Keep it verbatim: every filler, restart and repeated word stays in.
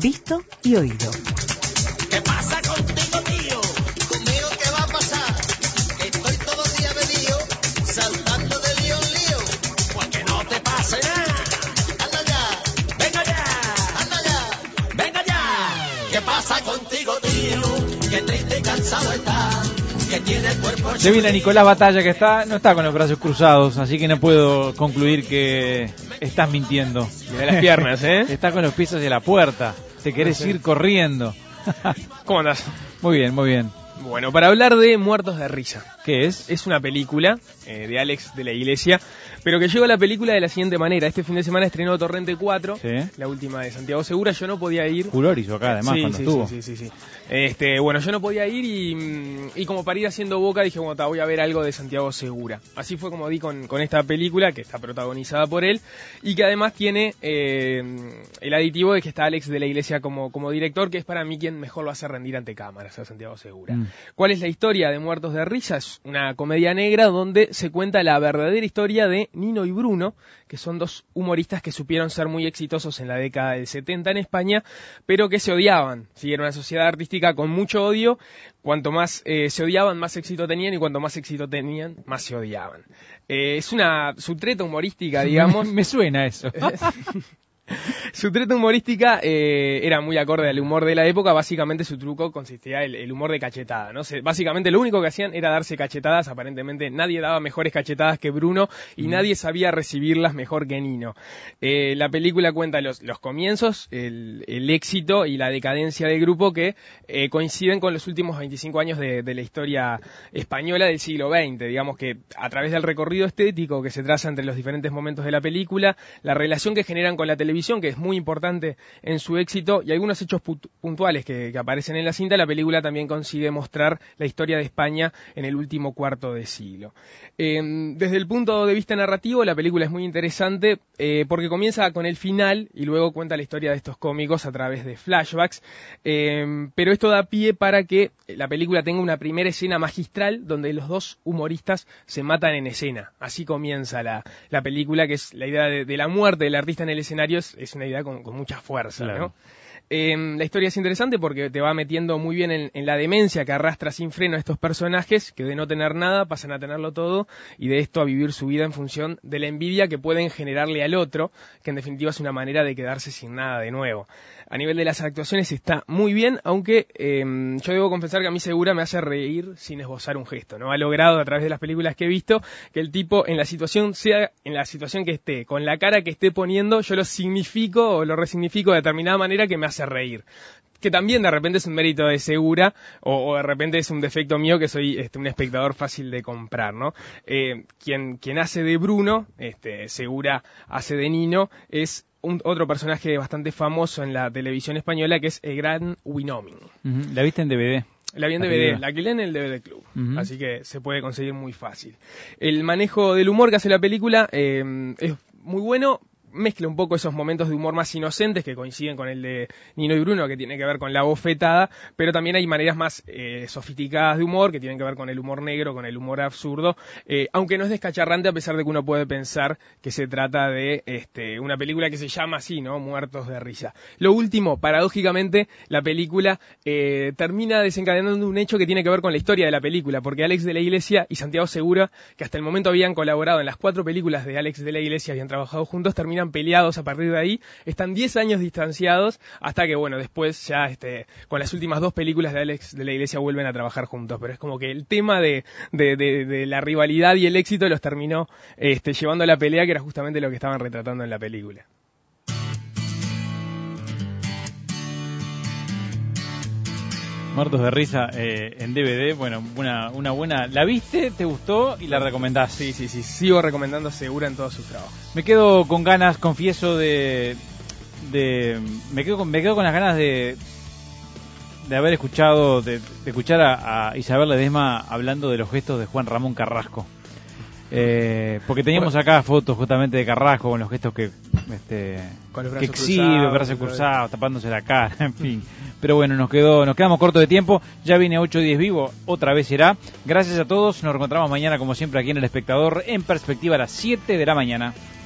visto y oído. ¿Qué pasa contigo, tío? ¿Conmigo qué va a pasar? Estoy todo el día bebido, saltando de lío en lío. Pues que no te pase nada. Anda ya, venga ya, anda ya, venga ya. ¿Qué pasa contigo, tío? Que triste y cansado estás. Que tiene el cuerpo. Se viene Nicolás Batalla, que está no está con los brazos cruzados, así que no puedo concluir que estás mintiendo. De las piernas, ¿eh? Está con los pies hacia la puerta. Te querés ir corriendo. ¿Cómo andás? Muy bien, muy bien. Bueno, para hablar de Muertos de Risa. ¿Qué es? Es una película eh, de Alex de la Iglesia, pero que llegó a la película de la siguiente manera. Este fin de semana estrenó Torrente cuatro, Sí. la última de Santiago Segura. Yo no podía ir. Furor hizo acá, además, sí, cuando sí, estuvo. Sí, sí, sí, sí. Este, bueno, yo no podía ir y, y como para ir haciendo boca dije, bueno, ta, voy a ver algo de Santiago Segura. Así fue como di con, con esta película, que está protagonizada por él, y que además tiene eh, el aditivo de que está Alex de la Iglesia como, como director, que es para mí quien mejor lo hace rendir ante cámaras, a Santiago Segura. Mm. ¿Cuál es la historia de Muertos de Risa? Es una comedia negra donde se cuenta la verdadera historia de Nino y Bruno, que son dos humoristas que supieron ser muy exitosos en la década del setenta en España, pero que se odiaban. ¿Sí? Era una sociedad artística con mucho odio. Cuanto más eh, se odiaban, más éxito tenían, y cuanto más éxito tenían, más se odiaban. Eh, es una sutreta humorística, digamos. Me suena eso. Su treta humorística eh, era muy acorde al humor de la época. Básicamente su truco consistía en el, el humor de cachetada, ¿no? Se, básicamente lo único que hacían era darse cachetadas. Aparentemente nadie daba mejores cachetadas que Bruno y mm. nadie sabía recibirlas mejor que Nino. Eh, la película cuenta los, los comienzos, el, el éxito y la decadencia del grupo, que eh, coinciden con los últimos veinticinco años de, de la historia española del siglo veinte. Digamos que a través del recorrido estético que se traza entre los diferentes momentos de la película, la relación que generan con la televisión, que es muy importante en su éxito, y algunos hechos puntuales que, que aparecen en la cinta, la película también consigue mostrar la historia de España en el último cuarto de siglo. Eh, desde el punto de vista narrativo, la película es muy interesante eh, porque comienza con el final y luego cuenta la historia de estos cómicos a través de flashbacks, eh, pero esto da pie para que la película tenga una primera escena magistral donde los dos humoristas se matan en escena. Así comienza la, la película, que es la idea de, de la muerte del artista en el escenario. Es una idea con, con mucha fuerza, claro. ¿no? Eh, la historia es interesante porque te va metiendo muy bien en, en la demencia que arrastra sin freno a estos personajes, que de no tener nada pasan a tenerlo todo, y de esto a vivir su vida en función de la envidia que pueden generarle al otro, que en definitiva es una manera de quedarse sin nada de nuevo. A nivel de las actuaciones está muy bien, aunque eh, yo debo confesar que a mí Segura me hace reír sin esbozar un gesto, ¿no? Ha logrado a través de las películas que he visto que el tipo en la situación sea en la situación que esté, con la cara que esté poniendo, yo lo significo o lo resignifico de determinada manera que me hace reír. Que también de repente es un mérito de Segura, o, o de repente es un defecto mío que soy este, un espectador fácil de comprar, ¿no? Eh, quien, quien hace de Bruno, este, Segura hace de Nino, es un, otro personaje bastante famoso en la televisión española, que es el gran Wyoming. Uh-huh. ¿La viste en D V D? La vi en D V D, la alquilé en el D V D Club, uh-huh. Así que se puede conseguir muy fácil. El manejo del humor que hace la película eh, es muy bueno. Mezcla un poco esos momentos de humor más inocentes que coinciden con el de Nino y Bruno, que tiene que ver con la bofetada, pero también hay maneras más eh, sofisticadas de humor que tienen que ver con el humor negro, con el humor absurdo, eh, aunque no es descacharrante, a pesar de que uno puede pensar que se trata de este, una película que se llama así, ¿no? Muertos de Risa. Lo último, paradójicamente, la película eh, termina desencadenando un hecho que tiene que ver con la historia de la película, porque Alex de la Iglesia y Santiago Segura, que hasta el momento habían colaborado en las cuatro películas de Alex de la Iglesia, habían trabajado juntos, terminan peleados a partir de ahí, están diez años distanciados, hasta que bueno, después ya este, con las últimas dos películas de Alex de la Iglesia vuelven a trabajar juntos, pero es como que el tema de, de, de, de la rivalidad y el éxito los terminó este, llevando a la pelea, que era justamente lo que estaban retratando en la película. Muertos de Risa eh, en D V D, bueno, una, una buena... ¿La viste? ¿Te gustó? Y la recomendás. Sí, sí, sí, sigo recomendando Segura en todos sus trabajos. Me quedo con ganas, confieso, de... de me, quedo con, me quedo con las ganas de de haber escuchado, de, de escuchar a, a Isabel Ledesma hablando de los gestos de Juan Ramón Carrasco. Eh, porque teníamos acá fotos justamente de Carrasco con los gestos que este con los que brazos exhibe, cruzados, brazos cruzados, tapándose la cara, en fin. Pero bueno, nos quedó, nos quedamos cortos de tiempo. Ya viene ocho diez Vivo, otra vez será. Gracias a todos, nos reencontramos mañana como siempre aquí en El Espectador, en perspectiva a las siete de la mañana.